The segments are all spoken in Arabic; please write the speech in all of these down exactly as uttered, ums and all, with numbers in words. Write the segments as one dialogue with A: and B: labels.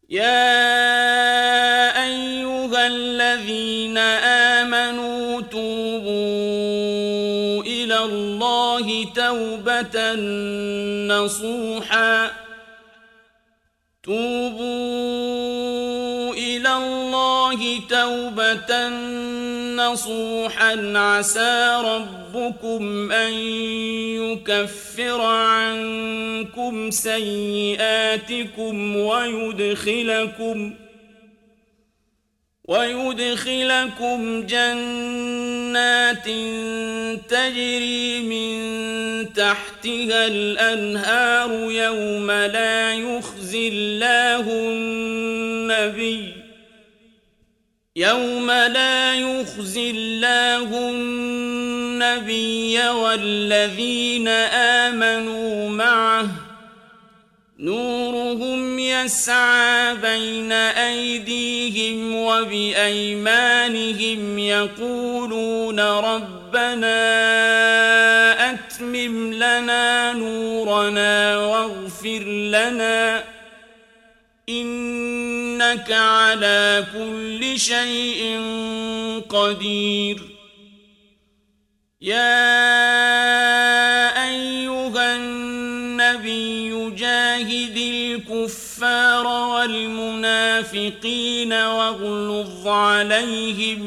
A: يا أيها الذين آمنوا توبوا إلى الله توبة نصوحا توبوا إلى الله توبة نصوحا عسى ربكم أن يكفر عنكم سيئاتكم ويدخلكم ويدخلكم جنات تجري من تحتها الأنهار يوم لا يخزي الله النبي يوم لا يخزي الله النبي والذين آمنوا معه نورهم يسعى بين أيديهم وبأيمانهم يقولون ربنا أتمم لنا نورنا واغفر لنا إنك على كل شيء قدير. يا أيها النبي جاهد الكفار والمنافقين واغلظ عليهم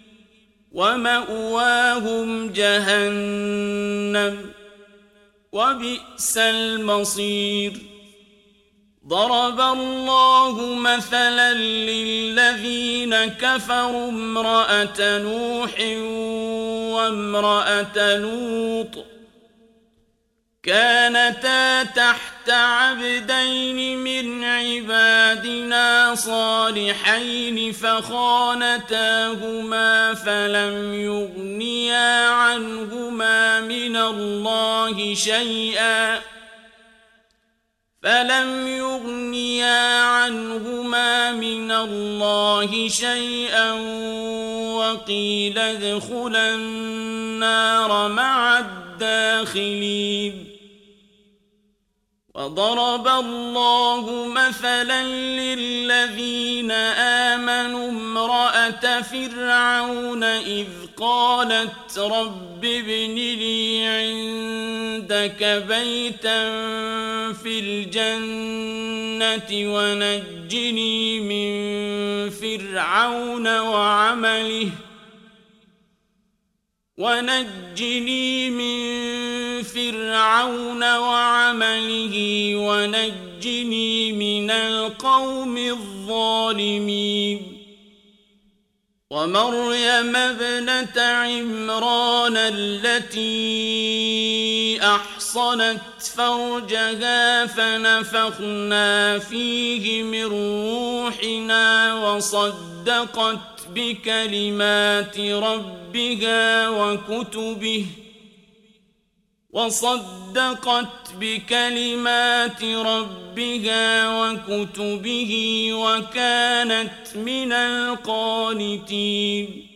A: ومأواهم جهنم وبئس المصير. ضرب الله مثلا للذين كفروا امرأة نوح وامرأة لوط كانتا تحت عبدين من عبادنا صالحين فخانتاهما فلم يغنيا عنهما من الله شيئا فلم يغنيا عنهما من الله شيئا وقيل ادخلا النار مع الداخلين. وضرب الله مثلا للذين آمنوا امرأة فرعون إذ قالت رب ابن لي عندك بيتا في الجنة ونجني من فرعون وعمله ونجني من فرعون وعمله ونجني من القوم الظالمين. ومريم ابنة عمران التي أحصنت فرجها فنفخنا فيه من روحنا وصدقت بكلمات ربها وكتبه وصدقت بكلمات ربها وكتبه وكانت من القانتين.